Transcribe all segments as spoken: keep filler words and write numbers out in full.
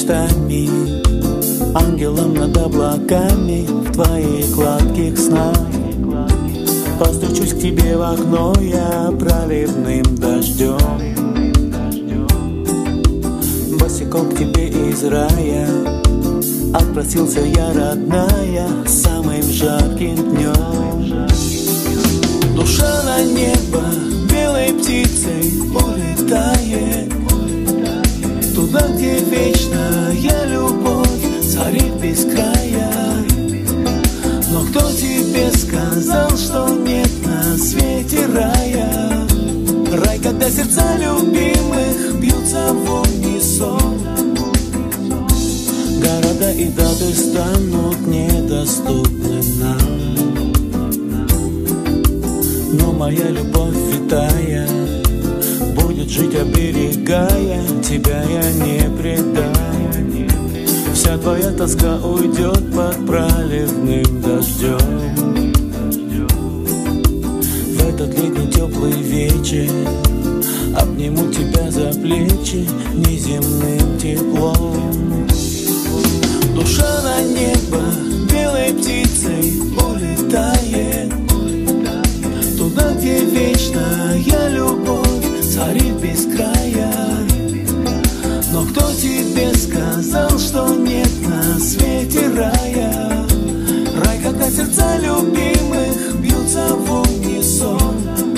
мечтами, ангелом над облаками в твоих гладких снах. Постучусь к тебе в окно я проливным дождем, босиком к тебе из рая отпросился я, родная, самым жарким днем. Душа на небо белой птицей улетает туда, где вечная любовь царит без края. Но кто тебе сказал, что нет на свете рая? Рай, когда сердца любимых бьются в унисон. Города и даты станут недоступны нам, но моя любовь витая будет жить, оберегая тебя, я не предам. Вся твоя тоска уйдет под проливным дождем. В этот летний теплый вечер обниму тебя за плечи неземным теплом. Душа на небо белой птицей улетает туда, где вечная любовь царит без края. Но кто тебе сказал, что нет на свете рая? Рай, когда сердца любимых бьются в унисон.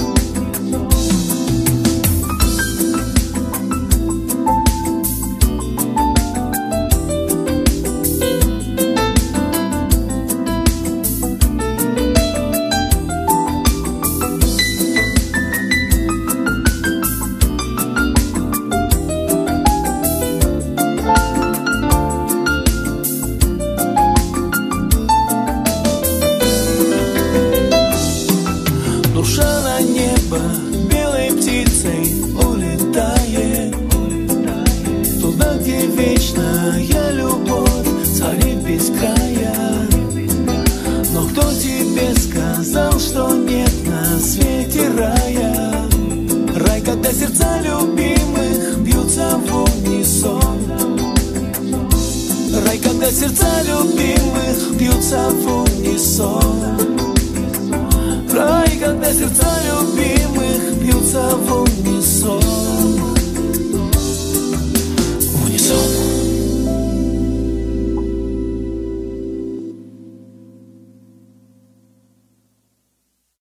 Душа на небо белой птицей улетает туда, где вечная любовь царит без края. Но кто тебе сказал, что нет на свете рая? Рай, когда сердца любимых бьются в унисон. Рай, когда сердца любимых бьются в унисон.